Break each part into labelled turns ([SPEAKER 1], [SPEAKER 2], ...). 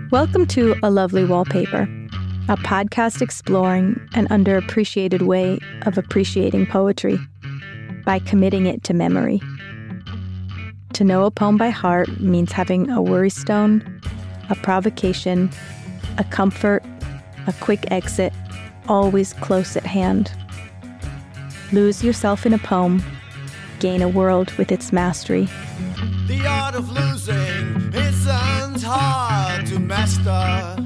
[SPEAKER 1] Welcome to A Lovely Wallpaper, a podcast exploring an underappreciated way of appreciating poetry by committing it to memory. To know a poem by heart means having a worry stone, a provocation, a comfort, a quick exit, always close at hand. Lose yourself in a poem, gain a world with its mastery.
[SPEAKER 2] The art of losing isn't hard to master.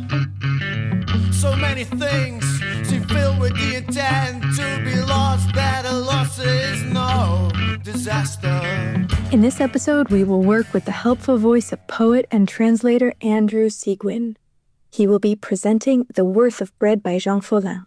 [SPEAKER 2] So many things seem filled with the intent to be lost, that a loss is no disaster.
[SPEAKER 1] In this episode, we will work with the helpful voice of poet and translator Andrew Seguin. He will be presenting The Worth of Bread by Jean Follain.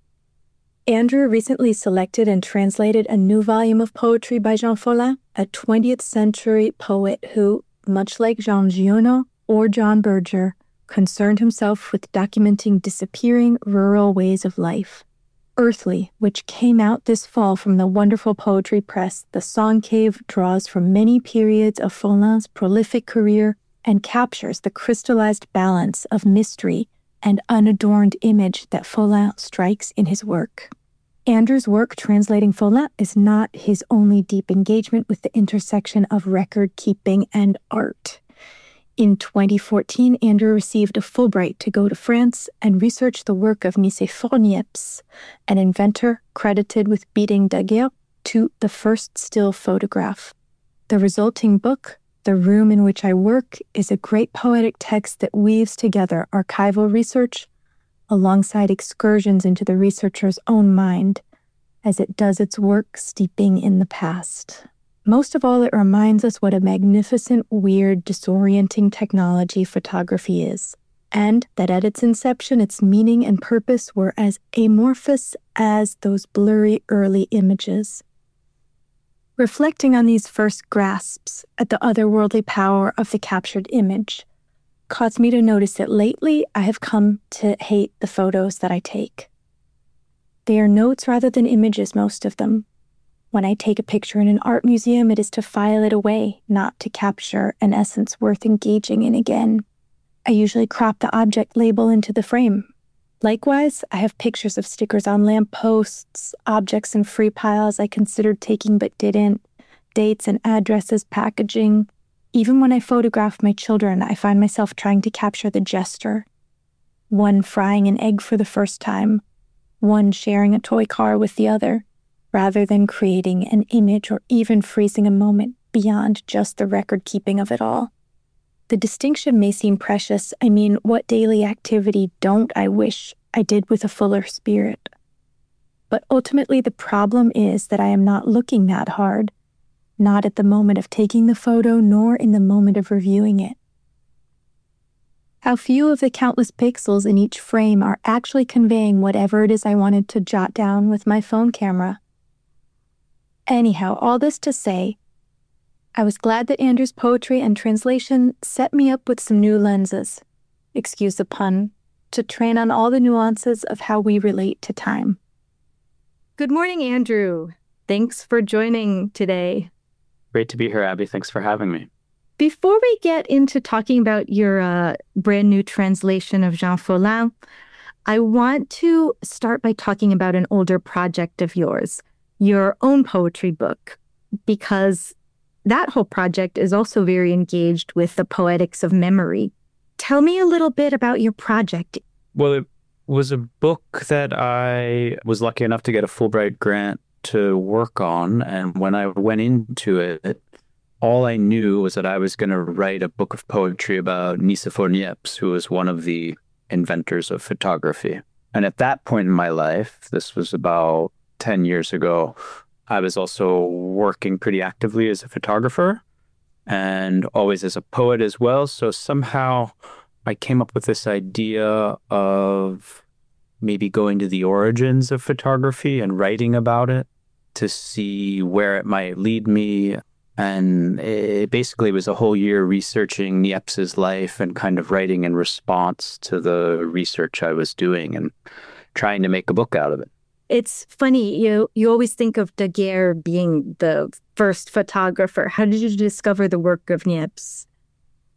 [SPEAKER 1] Andrew recently selected and translated a new volume of poetry by Jean Follain, a 20th century poet who, much like Jean Giono or John Berger, concerned himself with documenting disappearing rural ways of life. Earthly, which came out this fall from the wonderful poetry press, The Song Cave draws from many periods of Follain's prolific career and captures the crystallized balance of mystery and unadorned image that Follain strikes in his work. Andrew's work translating Follain is not his only deep engagement with the intersection of record-keeping and art. In 2014, Andrew received a Fulbright to go to France and research the work of Nicéphore Niepce, an inventor credited with beating Daguerre to the first still photograph. The resulting book, The Room in Which I Work, is a great poetic text that weaves together archival research alongside excursions into the researcher's own mind as it does its work steeping in the past. Most of all, it reminds us what a magnificent, weird, disorienting technology photography is, and that at its inception, its meaning and purpose were as amorphous as those blurry early images. Reflecting on these first grasps at the otherworldly power of the captured image caused me to notice that lately I have come to hate the photos that I take. They are notes rather than images, most of them. When I take a picture in an art museum, it is to file it away, not to capture an essence worth engaging in again. I usually crop the object label into the frame. Likewise, I have pictures of stickers on lampposts, objects in free piles I considered taking but didn't, dates and addresses, packaging. Even when I photograph my children, I find myself trying to capture the gesture. One frying an egg for the first time, one sharing a toy car with the other, rather than creating an image or even freezing a moment beyond just the record-keeping of it all. The distinction may seem precious. I mean, what daily activity don't I wish I did with a fuller spirit? But ultimately, the problem is that I am not looking that hard, not at the moment of taking the photo, nor in the moment of reviewing it. How few of the countless pixels in each frame are actually conveying whatever it is I wanted to jot down with my phone camera. Anyhow, all this to say, I was glad that Andrew's poetry and translation set me up with some new lenses, excuse the pun, to train on all the nuances of how we relate to time. Good morning, Andrew. Thanks for joining today.
[SPEAKER 3] Great to be here, Abby. Thanks for having me.
[SPEAKER 1] Before we get into talking about your brand new translation of Jean Follain, I want to start by talking about an older project of yours, your own poetry book, because that whole project is also very engaged with the poetics of memory. Tell me a little bit about your project.
[SPEAKER 3] Well, it was a book that I was lucky enough to get a Fulbright grant to work on. And when I went into it, all I knew was that I was going to write a book of poetry about Nicéphore Niepce, who was one of the inventors of photography. And at that point in my life, this was about 10 years ago, I was also working pretty actively as a photographer and always as a poet as well. So somehow I came up with this idea of maybe going to the origins of photography and writing about it to see where it might lead me. And it basically was a whole year researching Niepce's life and kind of writing in response to the research I was doing and trying to make a book out of it.
[SPEAKER 1] It's funny, you always think of Daguerre being the first photographer. How did you discover the work of Niepce?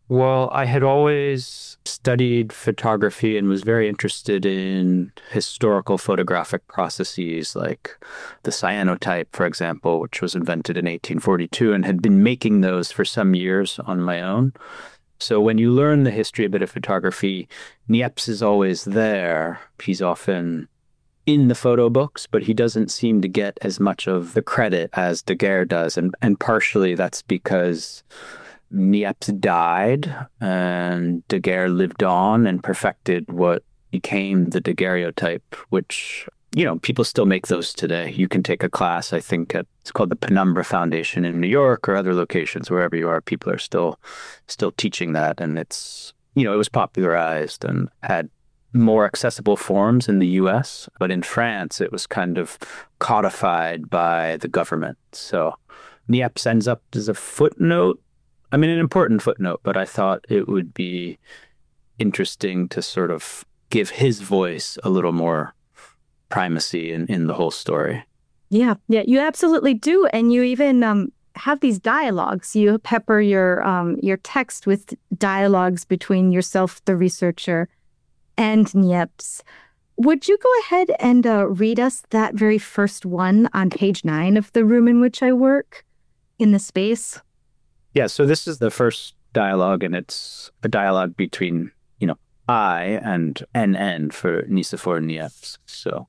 [SPEAKER 3] Well, I had always studied photography and was very interested in historical photographic processes like the cyanotype, for example, which was invented in 1842, and had been making those for some years on my own. So when you learn the history a bit of photography, Niepce is always there. He's often in the photo books, but he doesn't seem to get as much of the credit as Daguerre does. And partially that's because Niepce died and Daguerre lived on and perfected what became the daguerreotype, which, people still make those today. You can take a class, I think it's called the Penumbra Foundation in New York or other locations, wherever you are, people are still teaching that. And it's, it was popularized and had more accessible forms in the US, but in France, it was kind of codified by the government. So Niepce ends up as a footnote. I mean, an important footnote, but I thought it would be interesting to sort of give his voice a little more primacy in the whole story.
[SPEAKER 1] Yeah, you absolutely do. And you even have these dialogues. You pepper your text with dialogues between yourself, the researcher, and Niepce. Would you go ahead and read us that very first one on page 9 of The Room in Which I Work, in the space?
[SPEAKER 3] Yeah, so this is the first dialogue, and it's a dialogue between, I and NN for Nicéphore Niepce. So,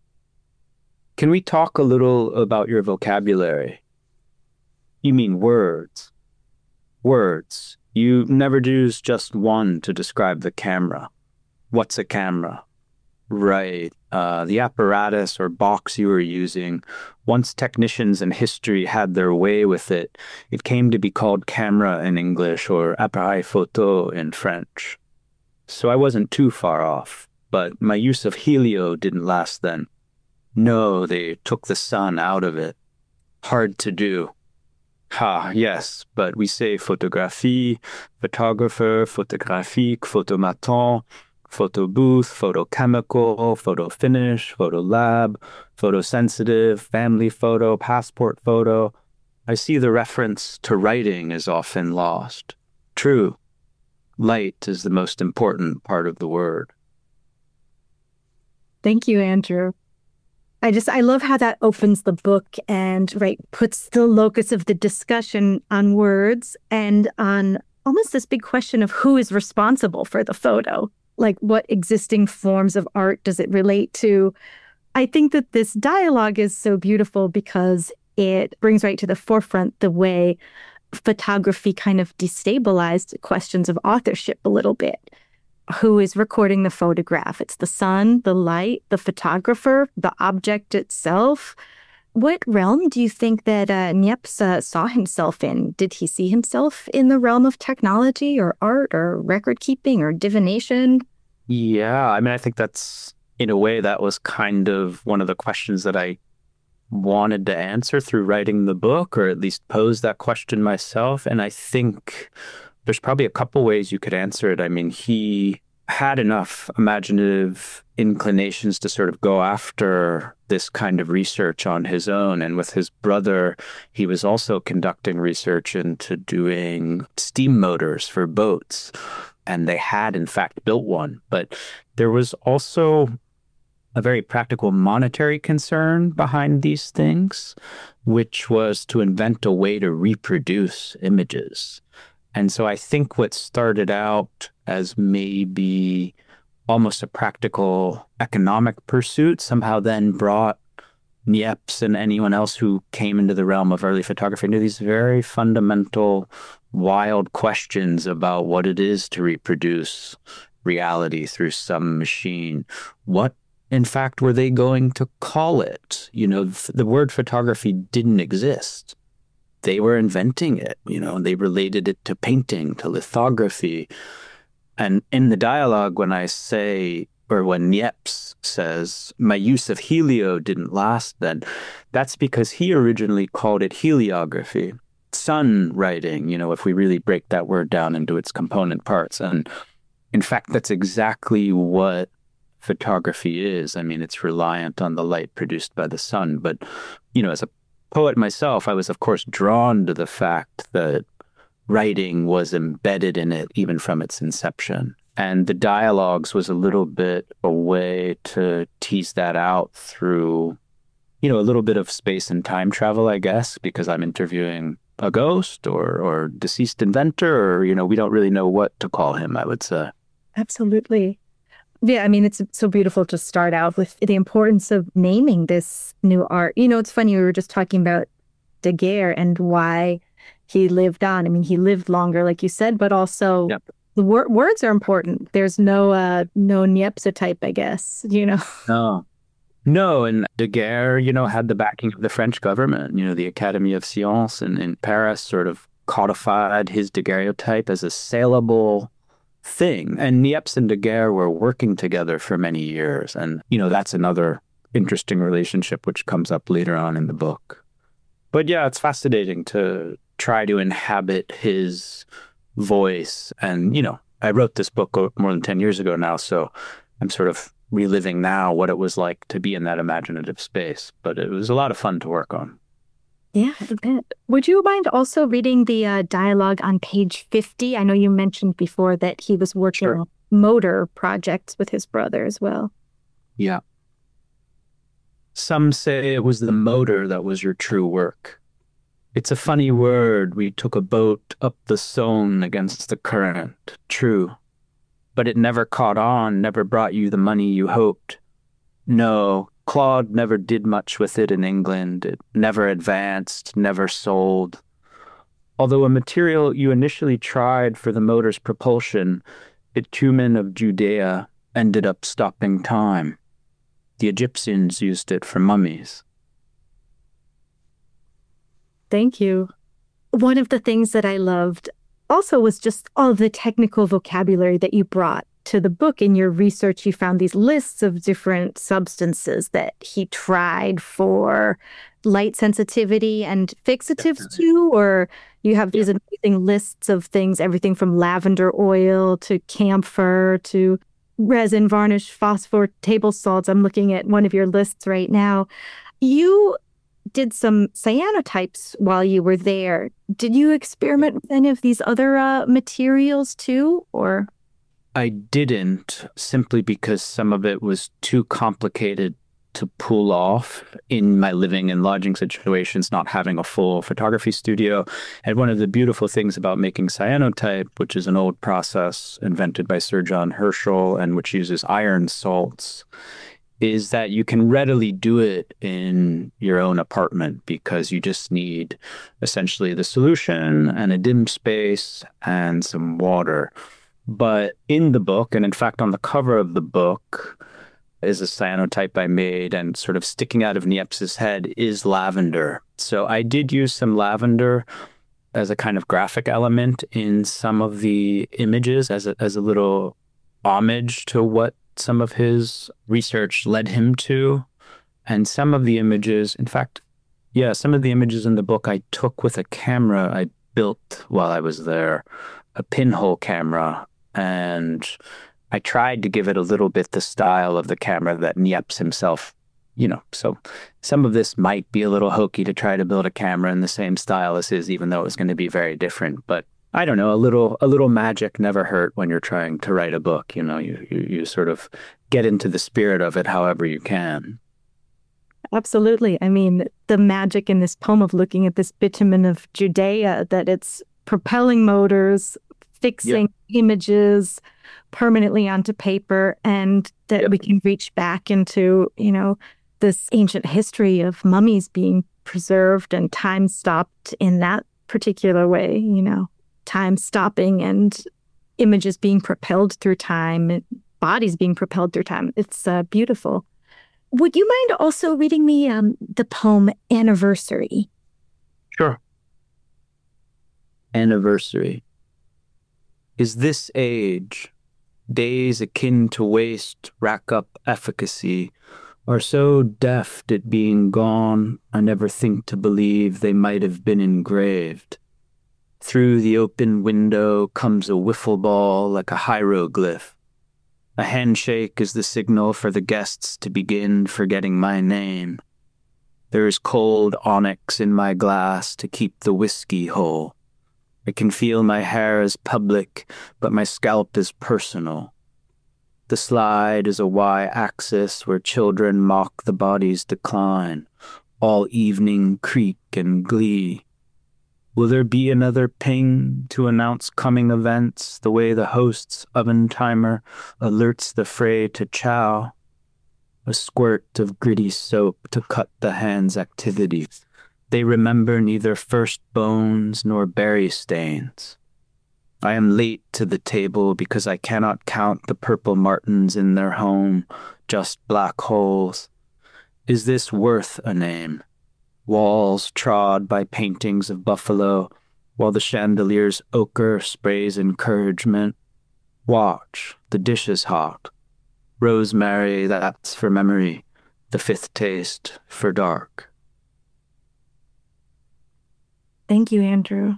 [SPEAKER 3] can we talk a little about your vocabulary? You mean words. Words. You never use just one to describe the camera. What's a camera? Right. The apparatus or box you were using, once technicians in history had their way with it, it came to be called camera in English or appareil photo in French. So I wasn't too far off, but my use of helio didn't last then. No, they took the sun out of it. Hard to do. Yes, but we say photographie, photographer, photographique, photomaton, photo booth, photochemical, photo finish, photo lab, photosensitive, family photo, passport photo. I see the reference to writing is often lost. True. Light is the most important part of the word.
[SPEAKER 1] Thank you, Andrew. I love how that opens the book and puts the locus of the discussion on words and on almost this big question of who is responsible for the photo. Like, what existing forms of art does it relate to? I think that this dialogue is so beautiful because it brings right to the forefront the way photography kind of destabilized questions of authorship a little bit. Who is recording the photograph? It's the sun, the light, the photographer, the object itself. What realm do you think that Niepce saw himself in? Did he see himself in the realm of technology or art or record keeping or divination?
[SPEAKER 3] Yeah, I mean, I think that's, in a way, that was kind of one of the questions that I wanted to answer through writing the book, or at least pose that question myself. And I think there's probably a couple ways you could answer it. I mean, he had enough imaginative inclinations to sort of go after this kind of research on his own. And with his brother, he was also conducting research into doing steam motors for boats. And they had, in fact, built one. But there was also a very practical monetary concern behind these things, which was to invent a way to reproduce images. And so I think what started out as maybe almost a practical economic pursuit somehow then brought Niepce and anyone else who came into the realm of early photography into these very fundamental, wild questions about what it is to reproduce reality through some machine. What, in fact, were they going to call it? The word photography didn't exist. They were inventing it, they related it to painting, to lithography. And in the dialogue, when I say, or when Niepce says, my use of helio didn't last then, that's because he originally called it heliography, sun writing, if we really break that word down into its component parts. And in fact, that's exactly what photography is. I mean, it's reliant on the light produced by the sun. But, as a poet myself, I was, of course, drawn to the fact that writing was embedded in it even from its inception. And the dialogues was a little bit a way to tease that out through, a little bit of space and time travel, I guess, because I'm interviewing a ghost or deceased inventor, or, we don't really know what to call him, I would say.
[SPEAKER 1] Absolutely. Yeah, I mean, it's so beautiful to start out with the importance of naming this new art. It's funny, we were just talking about Daguerre and why he lived on. I mean, he lived longer, like you said, but also the words are important. There's no Niepce type, I guess,
[SPEAKER 3] No, and Daguerre, had the backing of the French government. The Academy of Sciences in Paris sort of codified his daguerreotype as a saleable thing. And Niepce and Daguerre were working together for many years. And, that's another interesting relationship which comes up later on in the book. But yeah, it's fascinating to try to inhabit his voice. And, I wrote this book more than 10 years ago now, so I'm sort of reliving now what it was like to be in that imaginative space. But it was a lot of fun to work on.
[SPEAKER 1] Yeah, I bet. Would you mind also reading the dialogue on page 50? I know you mentioned before that he was working on motor projects with his brother as well.
[SPEAKER 3] Yeah. Some say it was the motor that was your true work. It's a funny word. We took a boat up the Saône against the current. True. But it never caught on, never brought you the money you hoped. No, Claude never did much with it in England. It never advanced, never sold. Although a material you initially tried for the motor's propulsion, bitumen of Judea ended up stopping time. The Egyptians used it for mummies.
[SPEAKER 1] Thank you. One of the things that I loved also was just all of the technical vocabulary that you brought to the book. In your research, you found these lists of different substances that he tried for light sensitivity and fixatives too, or you have these amazing lists of things, everything from lavender oil to camphor to resin, varnish, phosphor, table salts. I'm looking at one of your lists right now. You did some cyanotypes while you were there. Did you experiment with any of these other materials too, or?
[SPEAKER 3] I didn't, simply because some of it was too complicated to pull off in my living and lodging situations, not having a full photography studio. And one of the beautiful things about making cyanotype, which is an old process invented by Sir John Herschel and which uses iron salts, is that you can readily do it in your own apartment because you just need essentially the solution and a dim space and some water. But in the book, and in fact on the cover of the book, is a cyanotype I made, and sort of sticking out of Niepce's head is lavender. So I did use some lavender as a kind of graphic element in some of the images as a little homage to what some of his research led him to. And some of the images, in fact, some of the images in the book I took with a camera I built while I was there, a pinhole camera. And I tried to give it a little bit the style of the camera that Niepce himself, so some of this might be a little hokey to try to build a camera in the same style as his, even though it was going to be very different. But I don't know, a little magic never hurt when you're trying to write a book. You sort of get into the spirit of it however you can.
[SPEAKER 1] Absolutely. I mean, the magic in this poem of looking at this bitumen of Judea, that it's propelling motors, fixing images permanently onto paper, and that we can reach back into, this ancient history of mummies being preserved and time stopped in that particular way, time stopping and images being propelled through time, and bodies being propelled through time. It's beautiful. Would you mind also reading me the poem Anniversary?
[SPEAKER 3] Sure. Anniversary. Is this age, days akin to waste rack up efficacy, are so deft at being gone, I never think to believe they might have been engraved. Through the open window comes a wiffle ball like a hieroglyph. A handshake is the signal for the guests to begin forgetting my name. There is cold onyx in my glass to keep the whiskey whole. I can feel my hair is public, but my scalp is personal. The slide is a y-axis where children mock the body's decline, all evening creak and glee. Will there be another ping to announce coming events the way the host's oven timer alerts the fray to chow? A squirt of gritty soap to cut the hand's activity. They remember neither first bones nor berry stains. I am late to the table because I cannot count the purple martins in their home, just black holes. Is this worth a name? Walls trod by paintings of buffalo, while the chandelier's ochre sprays encouragement. Watch, the dish is hot. Rosemary, that's for memory. The fifth taste for dark.
[SPEAKER 1] Thank you, Andrew.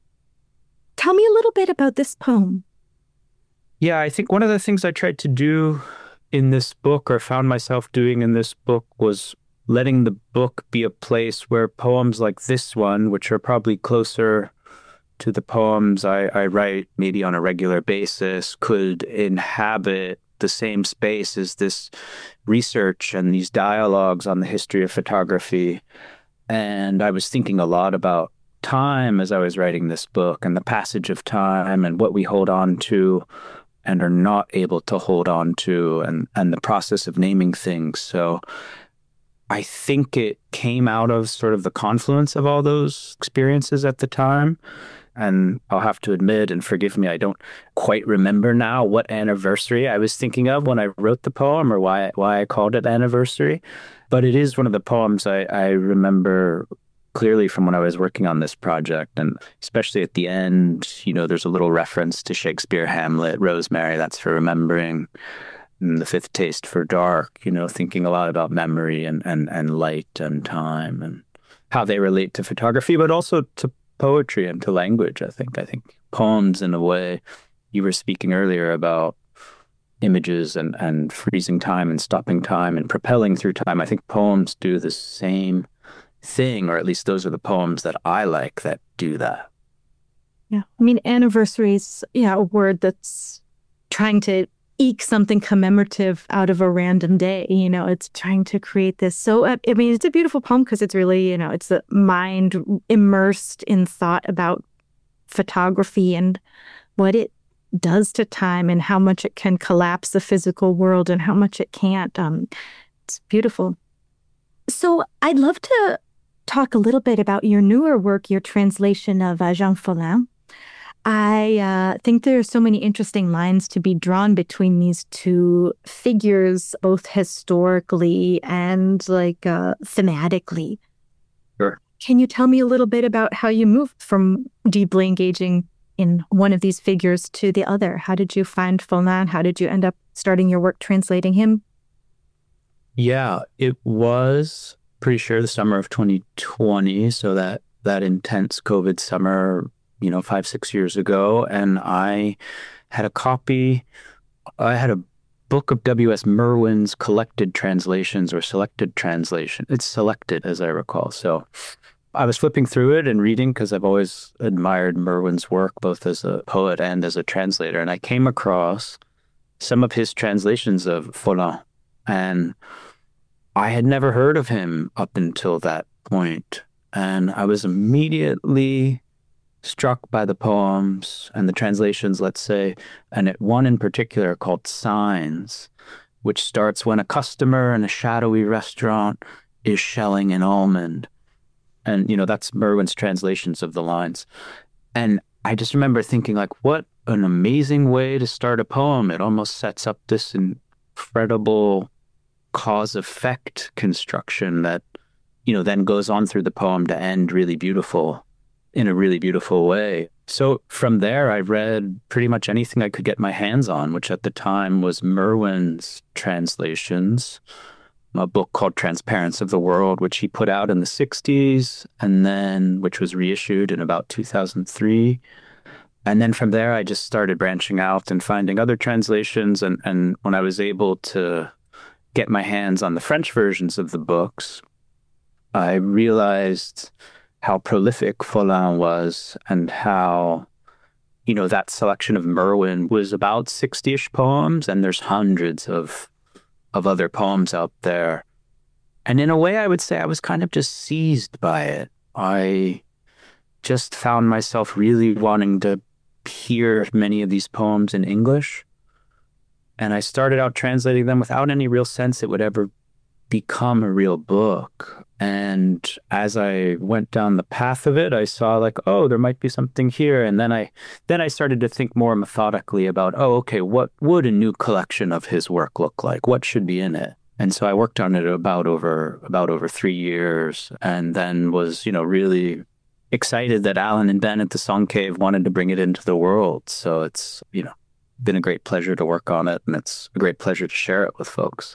[SPEAKER 1] Tell me a little bit about this poem.
[SPEAKER 3] Yeah, I think one of the things I tried to do in this book, or found myself doing in this book, was letting the book be a place where poems like this one, which are probably closer to the poems I write maybe on a regular basis, could inhabit the same space as this research and these dialogues on the history of photography. And I was thinking a lot about time as I was writing this book, and the passage of time, and what we hold on to and are not able to hold on to, and the process of naming things. So I think it came out of sort of the confluence of all those experiences at the time. And I'll have to admit, and forgive me, I don't quite remember now what anniversary I was thinking of when I wrote the poem, or why I called it Anniversary. But it is one of the poems I remember clearly from when I was working on this project. And especially at the end, there's a little reference to Shakespeare, Hamlet, Rosemary, that's for remembering. And the fifth taste for dark, thinking a lot about memory and light and time and how they relate to photography, but also to poetry and to language. I think poems, in a way, you were speaking earlier about images and freezing time and stopping time and propelling through time. I think poems do the same thing, or at least those are the poems that I like that do that.
[SPEAKER 1] Yeah. I mean, anniversary is, a word that's trying to eke something commemorative out of a random day. It's trying to create this. So, it's a beautiful poem because it's really, it's the mind immersed in thought about photography and what it does to time and how much it can collapse the physical world and how much it can't. It's beautiful. So I'd love to talk a little bit about your newer work, your translation of Jean Follain. I think there are so many interesting lines to be drawn between these two figures, both historically and thematically.
[SPEAKER 3] Sure.
[SPEAKER 1] Can you tell me a little bit about how you moved from deeply engaging in one of these figures to the other? How did you find Follain? How did you end up starting your work translating him?
[SPEAKER 3] Yeah, it was pretty sure the summer of 2020. So that intense COVID summer, 5-6 years ago. And I had a book of W.S. Merwin's collected translations or selected translation. It's selected, as I recall. So I was flipping through it and reading because I've always admired Merwin's work, both as a poet and as a translator. And I came across some of his translations of Follain. And I had never heard of him up until that point. And I was immediately struck by the poems and the translations, let's say, and one in particular called Signs, which starts when a customer in a shadowy restaurant is shelling an almond. And, that's Merwin's translations of the lines. And I just remember thinking, what an amazing way to start a poem. It almost sets up this incredible cause-effect construction that, then goes on through the poem to end in a really beautiful way. So from there, I read pretty much anything I could get my hands on, which at the time was Merwin's translations, a book called Transparence of the World, which he put out in the 60s, and then which was reissued in about 2003. And then from there, I just started branching out and finding other translations. And when I was able to get my hands on the French versions of the books, I realized how prolific Folin was and how, that selection of Merwin was about 60-ish poems, and there's hundreds of other poems out there. And in a way, I would say I was kind of just seized by it. I just found myself really wanting to hear many of these poems in English. And I started out translating them without any real sense it would ever become a real book. And as I went down the path of it, I saw like, oh, there might be something here. And then I started to think more methodically about, oh, okay, what would a new collection of his work look like? What should be in it? And so I worked on it about over 3 years, and then was, really excited that Alan and Ben at the Song Cave wanted to bring it into the world. So it's, been a great pleasure to work on it, and it's a great pleasure to share it with folks.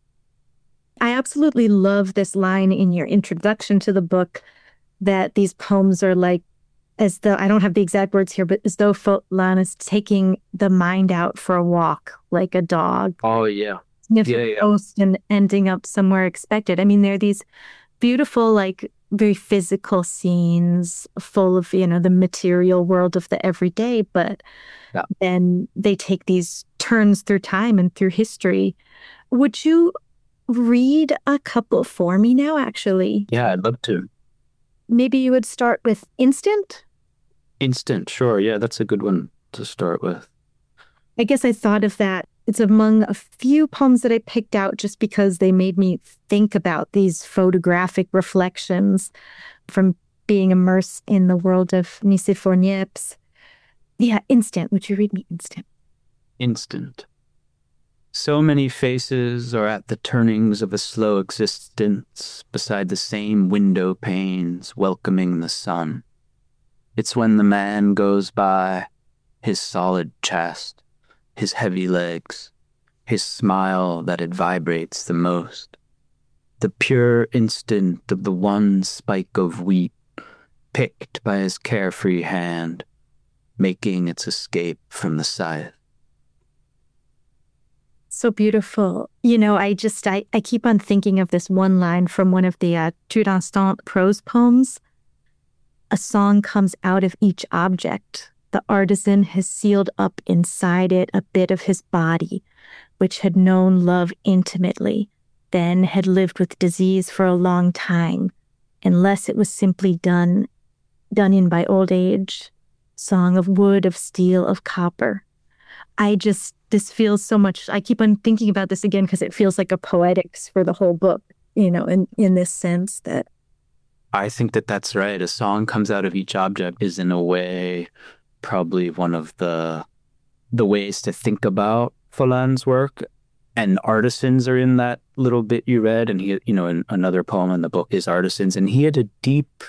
[SPEAKER 1] I absolutely love this line in your introduction to the book that these poems are like, as though, I don't have the exact words here, but as though Folin is taking the mind out for a walk like a dog.
[SPEAKER 3] Oh, yeah.
[SPEAKER 1] Coast and ending up somewhere expected. I mean, there are these beautiful, like, very physical scenes full of, the material world of the everyday, but then they take these turns through time and through history. Would you read a couple for me now, actually?
[SPEAKER 3] Yeah, I'd love to.
[SPEAKER 1] Maybe you would start with Instant?
[SPEAKER 3] Instant, sure. Yeah, that's a good one to start with.
[SPEAKER 1] I guess I thought of that. It's among a few poems that I picked out just because they made me think about these photographic reflections from being immersed in the world of Nicéphore Niepce. Yeah, Instant. Would you read me Instant?
[SPEAKER 3] Instant. So many faces are at the turnings of a slow existence beside the same window panes welcoming the sun. It's when the man goes by, his solid chest, his heavy legs, his smile that it vibrates the most. The pure instant of the one spike of wheat picked by his carefree hand, making its escape from the scythe.
[SPEAKER 1] So beautiful. I keep on thinking of this one line from one of the Tout Instant prose poems. A song comes out of each object. The artisan has sealed up inside it a bit of his body, which had known love intimately, then had lived with disease for a long time, unless it was simply done in by old age. Song of wood, of steel, of copper. This feels so much, I keep on thinking about this again because it feels like a poetics for the whole book, in this sense that.
[SPEAKER 3] I think that's right. A song comes out of each object is in a way probably one of the ways to think about Folin's work. And artisans are in that little bit you read. And he, in another poem in the book is artisans. And he had a deep,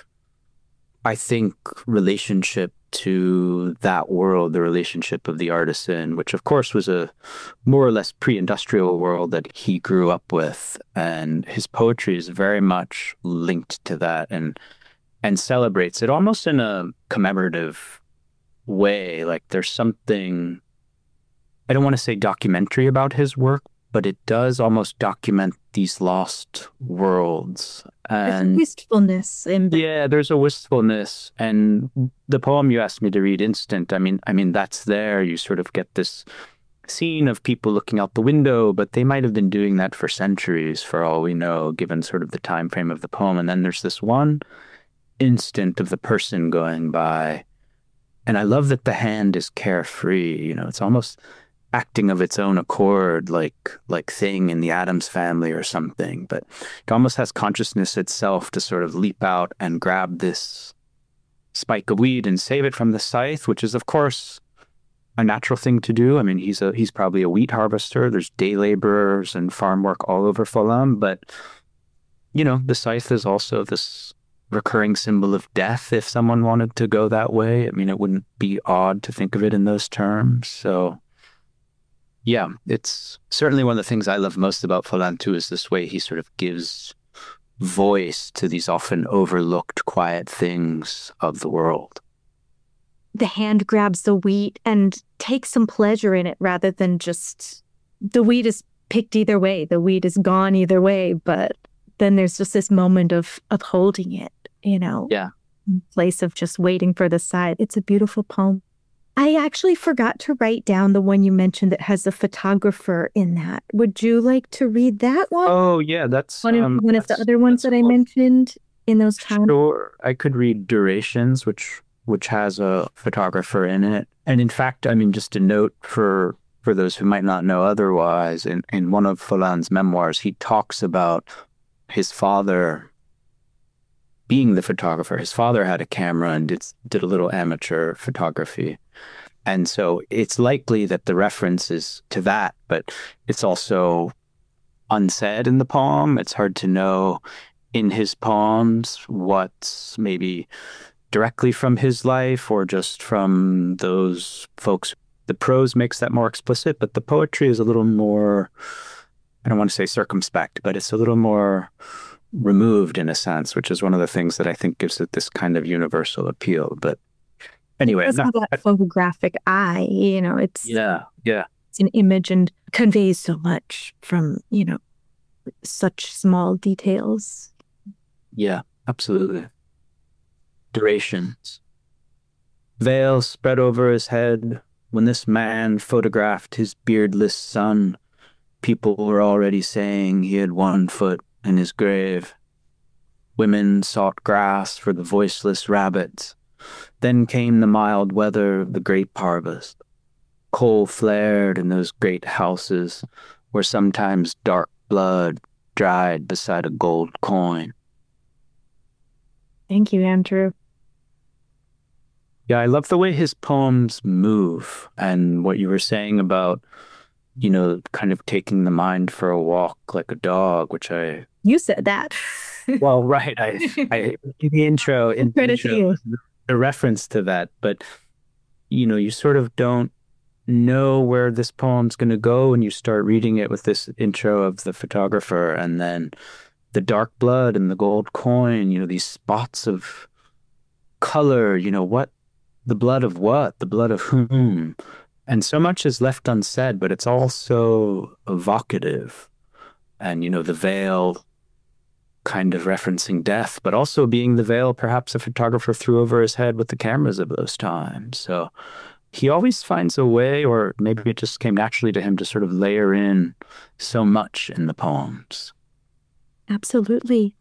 [SPEAKER 3] I think, relationship to that world, the relationship of the artisan, which of course was a more or less pre-industrial world that he grew up with. And his poetry is very much linked to that and celebrates it almost in a commemorative way. Like there's something, I don't want to say documentary about his work, but it does almost document these lost worlds. And
[SPEAKER 1] there's wistfulness.
[SPEAKER 3] Yeah, there's a wistfulness. And the poem you asked me to read, Instant, I mean, that's there. You sort of get this scene of people looking out the window, but they might have been doing that for centuries, for all we know, given sort of the time frame of the poem. And then there's this one instant of the person going by. And I love that the hand is carefree. It's almost acting of its own accord, like Thing in the Addams Family or something, but it almost has consciousness itself to sort of leap out and grab this spike of weed and save it from the scythe, which is of course a natural thing to do. I mean, he's probably a wheat harvester. There's day laborers and farm work all over Folin, but the scythe is also this recurring symbol of death if someone wanted to go that way. I mean, it wouldn't be odd to think of it in those terms. So yeah, it's certainly one of the things I love most about Folin too, is this way he sort of gives voice to these often overlooked quiet things of the world.
[SPEAKER 1] The hand grabs the wheat and takes some pleasure in it rather than just, the wheat is picked either way, the wheat is gone either way, but then there's just this moment of holding it,
[SPEAKER 3] Yeah,
[SPEAKER 1] place of just waiting for the side. It's a beautiful poem. I actually forgot to write down the one you mentioned that has a photographer in that. Would you like to read that one?
[SPEAKER 3] Oh, yeah, that's
[SPEAKER 1] one of the other ones that I mentioned in those times.
[SPEAKER 3] Sure, I could read Durations, which has a photographer in it. And in fact, I mean, just a note for those who might not know otherwise, in one of Follin's memoirs, he talks about his father being the photographer. His father had a camera and did a little amateur photography. And so it's likely that the reference is to that, but it's also unsaid in the poem. It's hard to know in his poems what's maybe directly from his life or just from those folks. The prose makes that more explicit, but the poetry is a little more, I don't want to say circumspect, but it's a little more removed in a sense, which is one of the things that I think gives it this kind of universal appeal. But anyway,
[SPEAKER 1] it's not that photographic eye, it's it's an image and conveys so much from, such small details.
[SPEAKER 3] Yeah, absolutely. Durations. Veil spread over his head. When this man photographed his beardless son, people were already saying he had one foot in his grave. Women sought grass for the voiceless rabbits. Then came the mild weather of the grape harvest. Coal flared in those great houses where sometimes dark blood dried beside a gold coin.
[SPEAKER 1] Thank you, Andrew.
[SPEAKER 3] Yeah, I love the way his poems move and what you were saying about, kind of taking the mind for a walk like a dog, which I...
[SPEAKER 1] You said that.
[SPEAKER 3] Well, right. I in the intro,
[SPEAKER 1] Credit to you.
[SPEAKER 3] A reference to that, but, you sort of don't know where this poem's going to go when you start reading it with this intro of the photographer and then the dark blood and the gold coin, these spots of color, what? The blood of what? The blood of whom? And so much is left unsaid, but it's also evocative. And, the veil kind of referencing death, but also being the veil perhaps a photographer threw over his head with the cameras of those times. So he always finds a way, or maybe it just came naturally to him to sort of layer in so much in the poems.
[SPEAKER 1] Absolutely.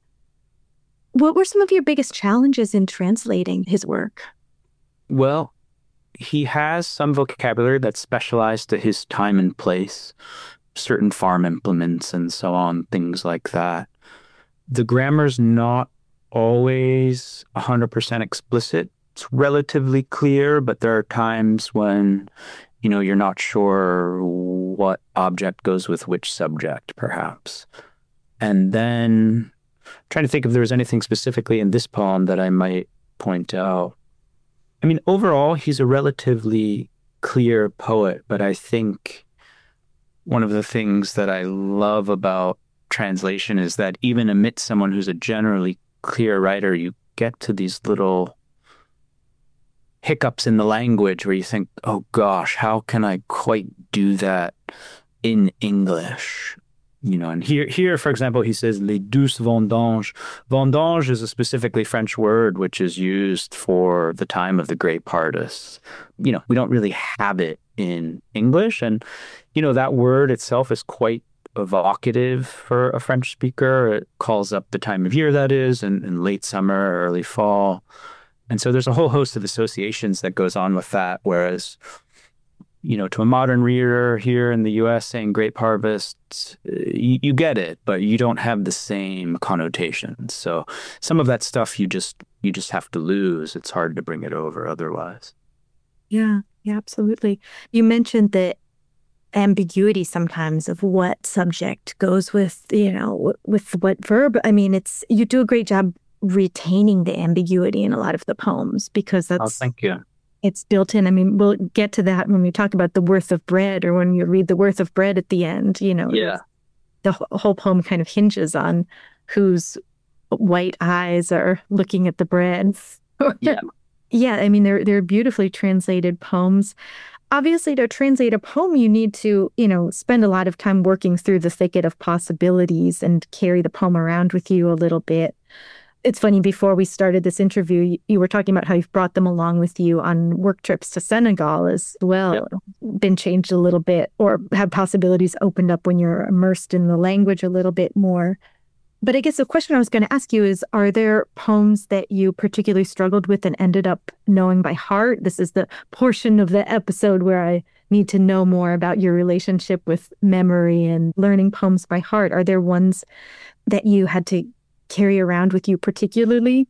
[SPEAKER 1] What were some of your biggest challenges in translating his work?
[SPEAKER 3] Well, he has some vocabulary that's specialized to his time and place, certain farm implements and so on, things like that. The grammar's not always 100% explicit. It's relatively clear, but there are times when, you're not sure what object goes with which subject, perhaps. And then trying to think if there was anything specifically in this poem that I might point out. I mean, overall, he's a relatively clear poet, but I think one of the things that I love about translation is that even amidst someone who's a generally clear writer, you get to these little hiccups in the language where you think, oh gosh, how can I quite do that in English? And here, for example, he says, les douces vendanges. Vendange is a specifically French word which is used for the time of the grape harvest. We don't really have it in English. And, that word itself is quite evocative for a French speaker. It calls up the time of year that is, in late summer or early fall. And so there's a whole host of associations that goes on with that, whereas to a modern reader here in the U.S. saying grape harvest, you get it, but you don't have the same connotations. So some of that stuff you just have to lose. It's hard to bring it over otherwise.
[SPEAKER 1] Yeah, absolutely. You mentioned the ambiguity sometimes of what subject goes with, with what verb. I mean, you do a great job retaining the ambiguity in a lot of the poems because that's...
[SPEAKER 3] Oh, thank you.
[SPEAKER 1] It's built in. I mean, we'll get to that when we talk about the worth of bread or when you read the worth of bread at the end,
[SPEAKER 3] Yeah.
[SPEAKER 1] The whole poem kind of hinges on whose white eyes are looking at the bread.
[SPEAKER 3] Yeah.
[SPEAKER 1] Yeah, I mean, they're beautifully translated poems. Obviously, to translate a poem, you need to, spend a lot of time working through the thicket of possibilities and carry the poem around with you a little bit. It's funny, before we started this interview, you were talking about how you've brought them along with you on work trips to Senegal as well.
[SPEAKER 3] Yep.
[SPEAKER 1] Been changed a little bit, or have possibilities opened up when you're immersed in the language a little bit more. But I guess the question I was going to ask you is, are there poems that you particularly struggled with and ended up knowing by heart? This is the portion of the episode where I need to know more about your relationship with memory and learning poems by heart. Are there ones that you had to carry around with you particularly?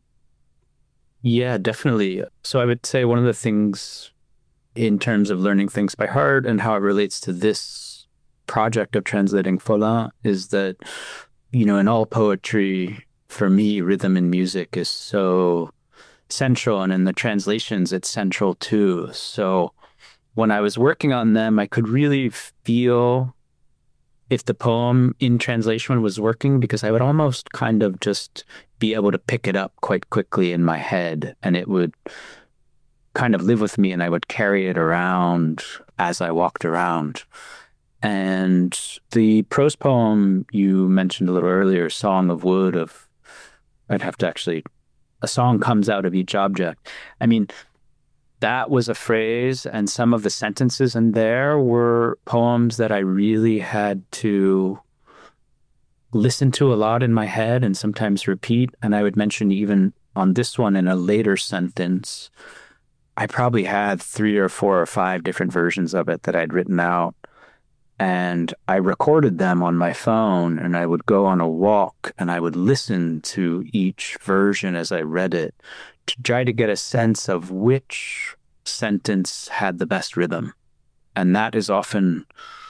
[SPEAKER 3] Yeah, definitely. So I would say one of the things in terms of learning things by heart and how it relates to this project of translating Follain is that, you know, in all poetry, for me, rhythm and music is so central. And in the translations, it's central too. So when I was working on them, I could really feel if the poem in translation was working, because I would almost kind of just be able to pick it up quite quickly in my head, and it would kind of live with me, and I would carry it around as I walked around. And the prose poem you mentioned a little earlier, Song of Wood, I'd have to actually, a song comes out of each object. I mean, that was a phrase, and some of the sentences in there were poems that I really had to listen to a lot in my head and sometimes repeat. And I would mention even on this one in a later sentence, I probably had 3 or 4 or 5 different versions of it that I'd written out. And I recorded them on my phone, and I would go on a walk and I would listen to each version as I read it to try to get a sense of which sentence had the best rhythm. And that is often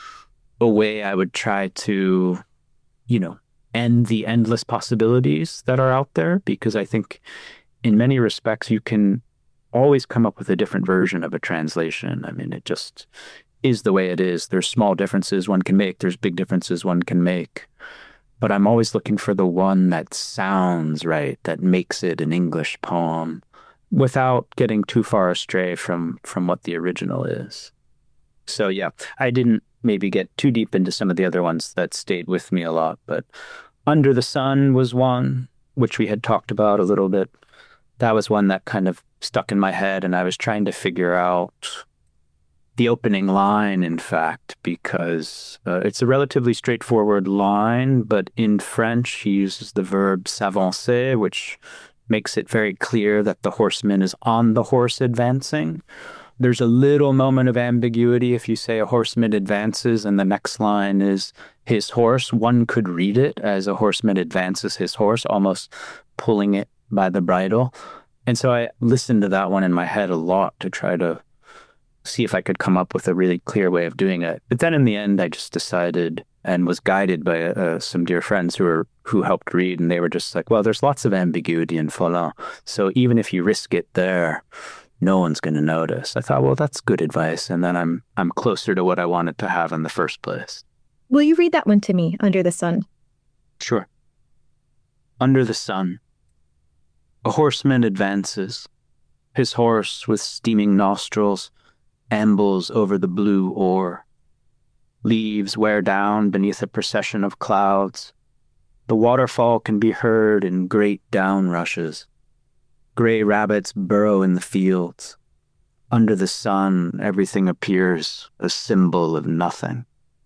[SPEAKER 3] a way I would try to, you know, end the endless possibilities that are out there, because I think in many respects you can always come up with a different version of a translation. I mean, it just is the way it is. There's small differences one can make. There's big differences one can make. But I'm always looking for the one that sounds right, that makes it an English poem without getting too far astray from what the original is. So yeah, I didn't maybe get too deep into some of the other ones that stayed with me a lot, but Under the Sun was one, which we had talked about a little bit. That was one that kind of stuck in my head, and I was trying to figure out the opening line, in fact, because it's a relatively straightforward line, but in French, he uses the verb s'avancer, which makes it very clear that the horseman is on the horse advancing. There's a little moment of ambiguity if you say a horseman advances and the next line is his horse. One could read it as a horseman advances his horse, almost pulling it by the bridle. And so I listened to that one in my head a lot to try to see if I could come up with a really clear way of doing it. But then in the end, I just decided and was guided by some dear friends who helped read, and they were just like, well, there's lots of ambiguity in Follain, so even if you risk it there, no one's going to notice. I thought, well, that's good advice, and then I'm closer to what I wanted to have in the first place.
[SPEAKER 1] Will you read that one to me, Under the Sun?
[SPEAKER 3] Sure. Under the sun, a horseman advances. His horse, with steaming nostrils, ambles over the blue ore. Leaves wear down beneath a procession of clouds. The waterfall can be heard in great down rushes. Gray rabbits burrow in the fields. Under the sun, everything appears a symbol of nothing.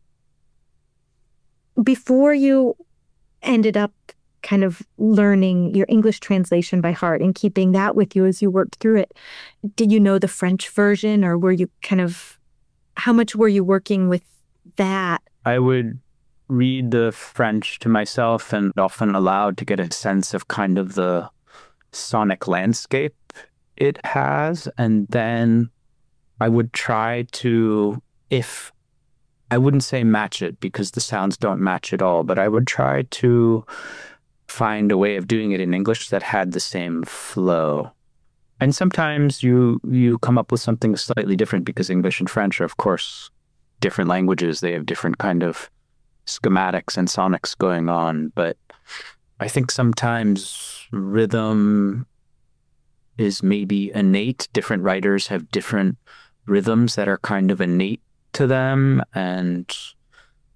[SPEAKER 1] Before you ended up kind of learning your English translation by heart and keeping that with you as you worked through it, did you know the French version, or were you how much were you working with that?
[SPEAKER 3] I would read the French to myself and often aloud to get a sense of kind of the sonic landscape it has. And then I would try to, if I wouldn't say match it because the sounds don't match at all, but I would try to find a way of doing it in English that had the same flow. And sometimes you come up with something slightly different because English and French are, of course, different languages. They have different kind of schematics and sonics going on. But I think sometimes rhythm is maybe innate. Different writers have different rhythms that are kind of innate to them. And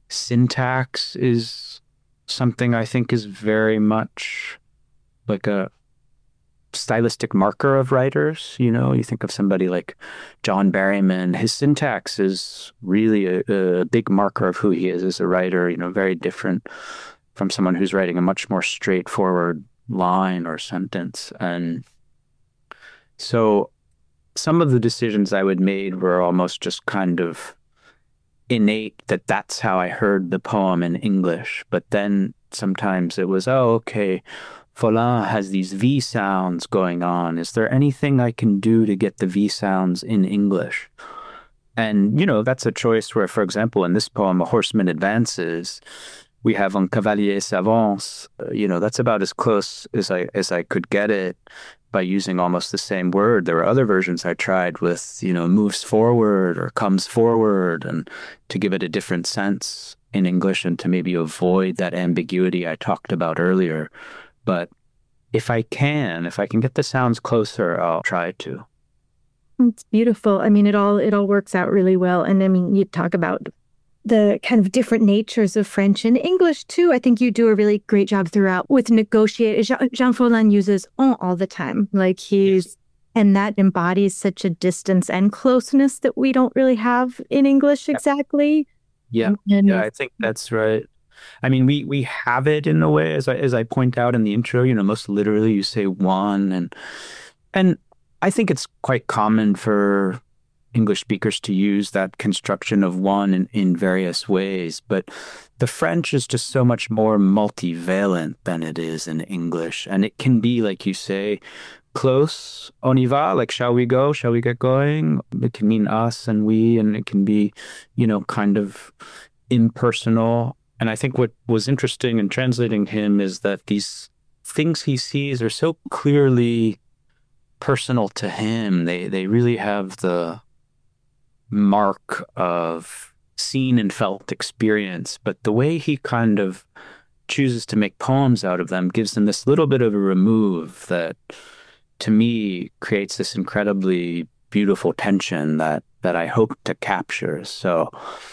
[SPEAKER 3] syntax is something I think is very much like a stylistic marker of writers. You think of somebody like John Barryman. His syntax is really a big marker of who he is as a writer, very different from someone who's writing a much more straightforward line or sentence. And so some of the decisions I would made were almost just kind of innate, that's how I heard the poem in English. But then sometimes it was, okay, Follain has these V sounds going on. Is there anything I can do to get the V sounds in English? And, that's a choice where, for example, in this poem, A Horseman Advances, we have Un Cavalier s'avance. That's about as close as I could get it by using almost the same word. There were other versions I tried with, moves forward or comes forward, and to give it a different sense in English and to maybe avoid that ambiguity I talked about earlier. But if I can get the sounds closer, I'll try to.
[SPEAKER 1] It's beautiful. I mean, it all works out really well. And I mean, you talk about the kind of different natures of French and English too. I think you do a really great job throughout with negotiate. Jean Follain uses on all the time. And that embodies such a distance and closeness that we don't really have in English exactly.
[SPEAKER 3] Yeah. I think that's right. I mean, we have it in a way, as I point out in the intro, most literally you say one, and I think it's quite common for English speakers to use that construction of one in various ways. But the French is just so much more multivalent than it is in English. And it can be, like you say, close, on y va, like shall we go, shall we get going? It can mean us and we, and it can be, kind of impersonal. And I think what was interesting in translating him is that these things he sees are so clearly personal to him. They really have the mark of seen and felt experience, but the way he kind of chooses to make poems out of them gives them this little bit of a remove that, to me, creates this incredibly beautiful tension that I hope to capture. So,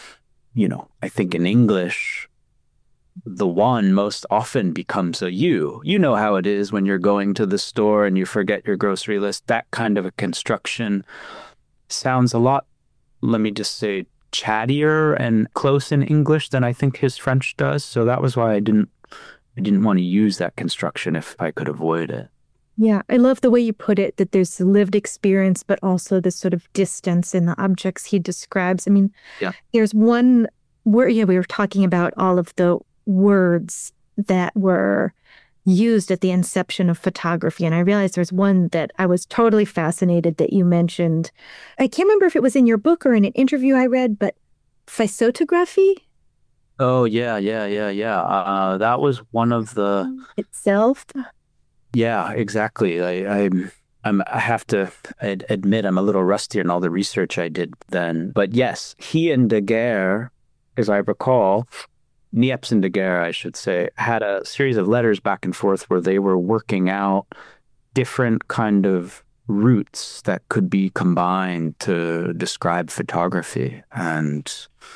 [SPEAKER 3] I think in English, the one most often becomes a you. You know how it is when you're going to the store and you forget your grocery list. That kind of a construction sounds a lot, let me just say, chattier and close in English than I think his French does. So that was why I didn't want to use that construction if I could avoid it.
[SPEAKER 1] Yeah, I love the way you put it, that there's lived experience, but also this sort of distance in the objects he describes. I mean, There's one word, we were talking about all of the words that were used at the inception of photography. And I realized there's one that I was totally fascinated that you mentioned. I can't remember if it was in your book or in an interview I read, but physotography?
[SPEAKER 3] Oh, yeah. That was one of the...
[SPEAKER 1] Itself?
[SPEAKER 3] Yeah, exactly. I have to admit I'm a little rusty in all the research I did then. But yes, he and Daguerre, as I recall, Niepce and Daguerre, I should say, had a series of letters back and forth where they were working out different kind of routes that could be combined to describe photography. And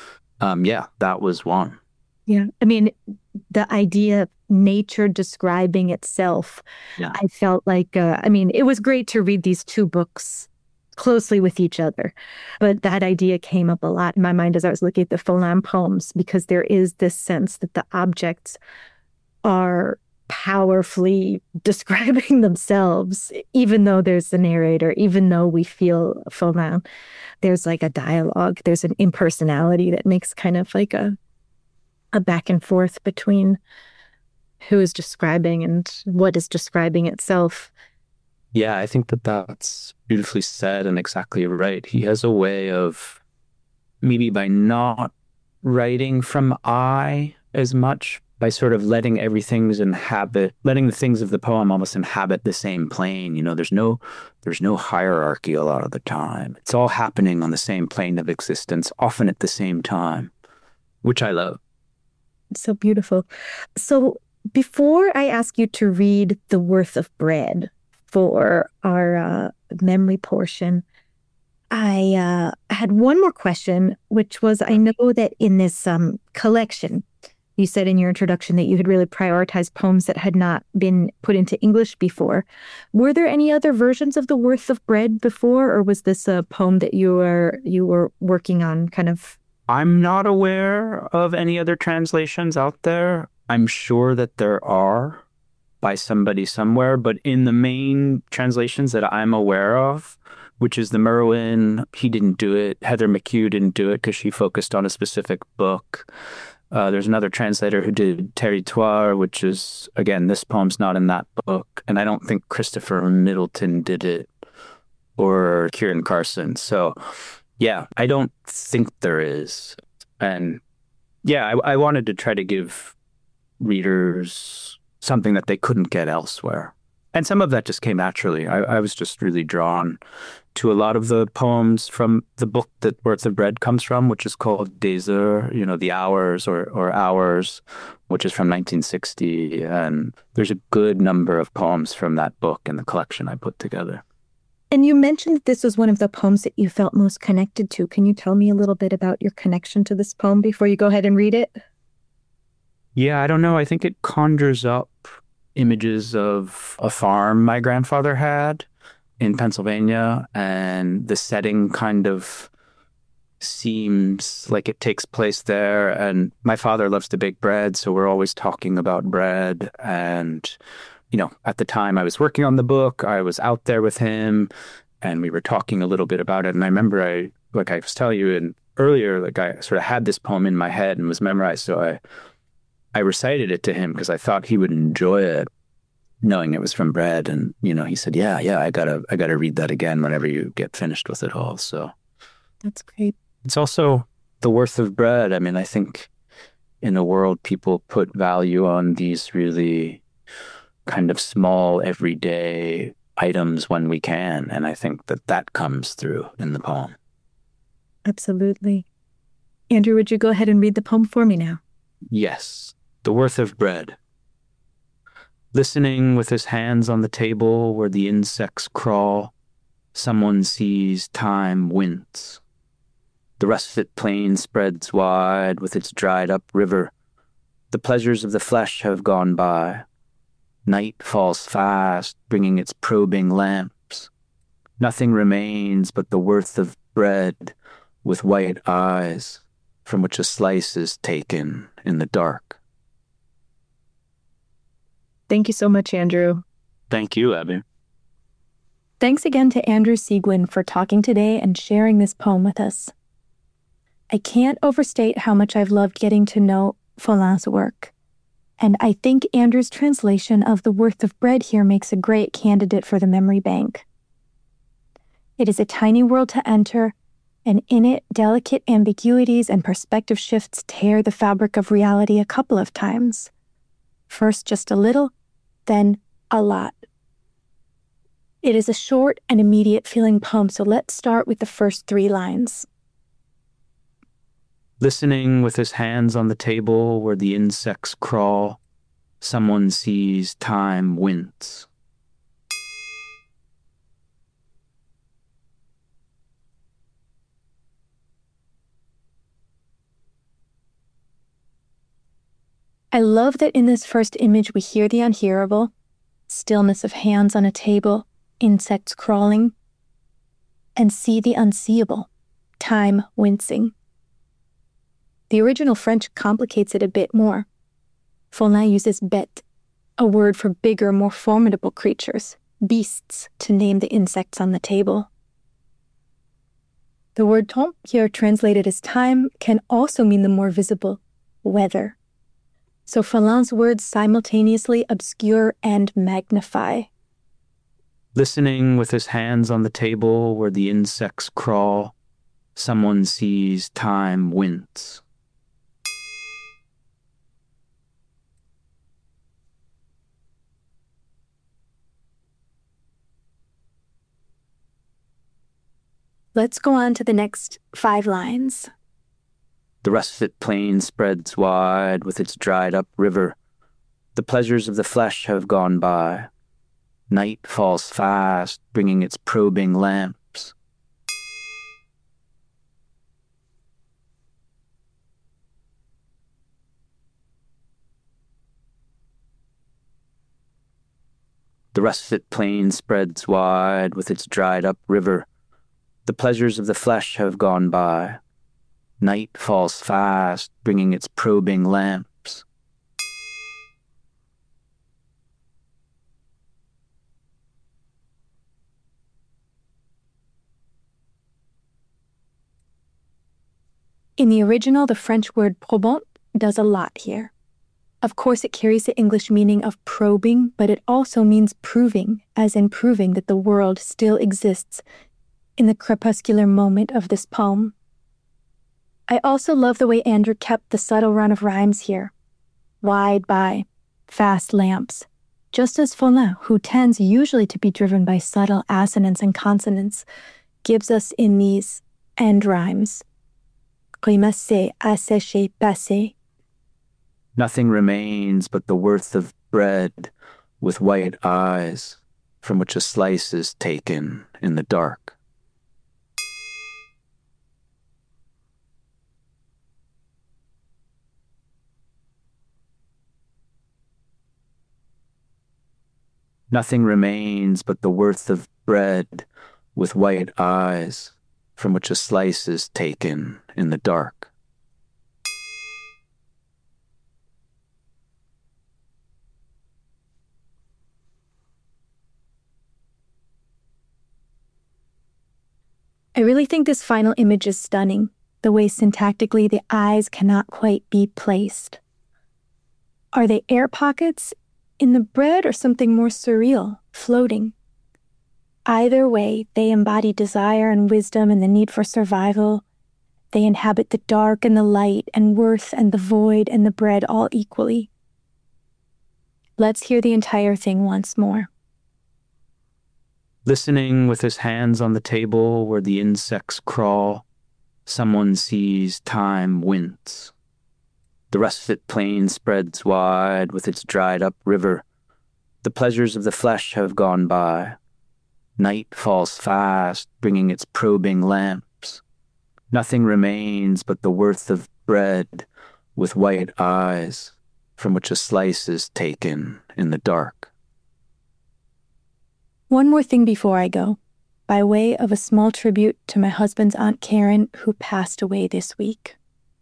[SPEAKER 3] that was one.
[SPEAKER 1] Yeah. I mean, the idea of nature describing itself, I felt like, it was great to read these two books closely with each other. But that idea came up a lot in my mind as I was looking at the Follain poems, because there is this sense that the objects are powerfully describing themselves, even though there's the narrator, even though we feel Follain. There's like a dialogue, there's an impersonality that makes kind of like a back and forth between who is describing and what is describing itself.
[SPEAKER 3] Yeah, I think that's beautifully said and exactly right. He has a way of, maybe by not writing from I as much, by sort of letting the things of the poem almost inhabit the same plane. There's no hierarchy a lot of the time. It's all happening on the same plane of existence, often at the same time, which I love.
[SPEAKER 1] So beautiful. So before I ask you to read The Worth of Bread for our memory portion, I had one more question, which was, I know that in this collection, You said in your introduction that you had really prioritized poems that had not been put into English before. Were there any other versions of The Worth of Bread before, or was this a poem that you were working on kind of?
[SPEAKER 3] I'm not aware of any other translations out there. I'm sure that there are by somebody somewhere, but in the main translations that I'm aware of, which is the Merwin, he didn't do it. Heather McHugh didn't do it because she focused on a specific book. There's another translator who did Territoire, which is, again, this poem's not in that book. And I don't think Christopher Middleton did it or Kieran Carson. So, yeah, I don't think there is. And yeah, I wanted to try to give readers something that they couldn't get elsewhere. And some of that just came naturally. I was just really drawn to a lot of the poems from the book that Worth of Bread comes from, which is called Des Heures, the hours or hours, which is from 1960. And there's a good number of poems from that book in the collection I put together.
[SPEAKER 1] And you mentioned that this was one of the poems that you felt most connected to. Can you tell me a little bit about your connection to this poem before you go ahead and read it?
[SPEAKER 3] Yeah, I don't know. I think it conjures up images of a farm my grandfather had in Pennsylvania, and the setting kind of seems like it takes place there. And my father loves to bake bread, so we're always talking about bread. And, at the time I was working on the book, I was out there with him, and we were talking a little bit about it. And I remember like I was telling you earlier, like I sort of had this poem in my head and was memorized, so I recited it to him because I thought he would enjoy it, knowing it was from bread. And, he said, yeah, I gotta read that again whenever you get finished with it all. So
[SPEAKER 1] that's great.
[SPEAKER 3] It's also the worth of bread. I mean, I think in a world people put value on these really kind of small, everyday items when we can. And I think that comes through in the poem.
[SPEAKER 1] Absolutely. Andrew, would you go ahead and read the poem for me now?
[SPEAKER 3] Yes. The Worth of Bread. Listening with his hands on the table where the insects crawl, someone sees time wince. The russet plain spreads wide with its dried up river. The pleasures of the flesh have gone by. Night falls fast, bringing its probing lamps. Nothing remains but the worth of bread with white eyes, from which a slice is taken in the dark.
[SPEAKER 1] Thank you so much, Andrew.
[SPEAKER 3] Thank you, Abby.
[SPEAKER 1] Thanks again to Andrew Seguin for talking today and sharing this poem with us. I can't overstate how much I've loved getting to know Follin's work, and I think Andrew's translation of The Worth of Bread here makes a great candidate for the memory bank. It is a tiny world to enter, and in it, delicate ambiguities and perspective shifts tear the fabric of reality a couple of times. First just a little, then a lot. It is a short and immediate feeling poem, so let's start with the first 3 lines.
[SPEAKER 3] Listening with his hands on the table where the insects crawl, someone sees time wince.
[SPEAKER 1] I love that in this first image we hear the unhearable, stillness of hands on a table, insects crawling, and see the unseeable, time wincing. The original French complicates it a bit more. Follin uses bête, a word for bigger, more formidable creatures, beasts, to name the insects on the table. The word temps, here translated as time, can also mean the more visible, weather. So Follin's words simultaneously obscure and magnify.
[SPEAKER 3] Listening with his hands on the table where the insects crawl, someone sees time wince.
[SPEAKER 1] Let's go on to the next 5 lines.
[SPEAKER 3] The russet plain spreads wide with its dried up river. The pleasures of the flesh have gone by. Night falls fast, bringing its probing lamps. The russet plain spreads wide with its dried-up river. The pleasures of the flesh have gone by. Night falls fast, bringing its probing lamps.
[SPEAKER 1] In the original, the French word probant does a lot here. Of course, it carries the English meaning of probing, but it also means proving, as in proving that the world still exists in the crepuscular moment of this poem. I also love the way Andrew kept the subtle run of rhymes here. Wide by, fast lamps. Just as Follin, who tends usually to be driven by subtle assonance and consonants, gives us in these end rhymes. Grimacer, asséché, passé.
[SPEAKER 3] Nothing remains but the worth of bread with white eyes from which a slice is taken in the dark. Nothing remains but the worth of bread with white eyes from which a slice is taken in the dark.
[SPEAKER 1] I really think this final image is stunning, the way syntactically the eyes cannot quite be placed. Are they air pockets in the bread or something more surreal, floating? Either way, they embody desire and wisdom and the need for survival. They inhabit the dark and the light and worth and the void and the bread all equally. Let's hear the entire thing once more.
[SPEAKER 3] Listening with his hands on the table where the insects crawl, someone sees time wince. The russet plain spreads wide with its dried-up river. The pleasures of the flesh have gone by. Night falls fast, bringing its probing lamps. Nothing remains but the worth of bread with white eyes from which a slice is taken in the dark.
[SPEAKER 1] One more thing before I go, by way of a small tribute to my husband's Aunt Karen, who passed away this week.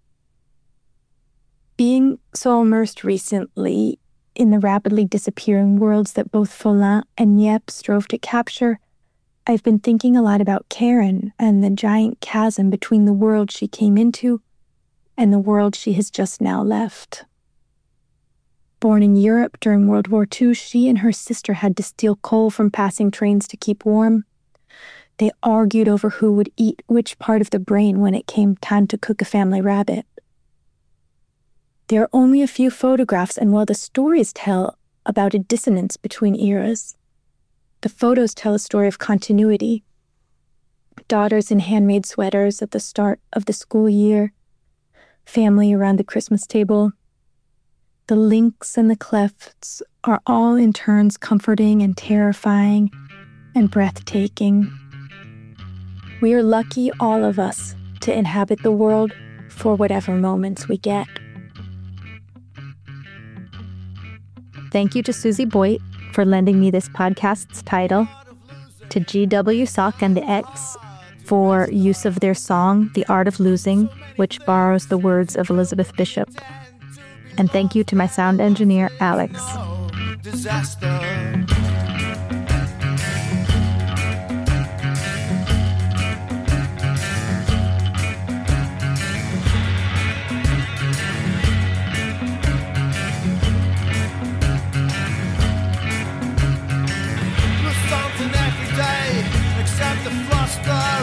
[SPEAKER 1] Being so immersed recently in the rapidly disappearing worlds that both Follin and Nieppe strove to capture, I've been thinking a lot about Karen and the giant chasm between the world she came into and the world she has just now left. Born in Europe during World War II, she and her sister had to steal coal from passing trains to keep warm. They argued over who would eat which part of the brain when it came time to cook a family rabbit. There are only a few photographs, and while the stories tell about a dissonance between eras, the photos tell a story of continuity. Daughters in handmade sweaters at the start of the school year, family around the Christmas table. The links and the clefts are all in turns comforting and terrifying and breathtaking. We are lucky, all of us, to inhabit the world for whatever moments we get. Thank you to Susie Boyd for lending me this podcast's title, to G.W. Sock and the X for use of their song, The Art of Losing, which borrows the words of Elizabeth Bishop. And thank you to my sound engineer, Alex.
[SPEAKER 2] Disaster. Except the fluster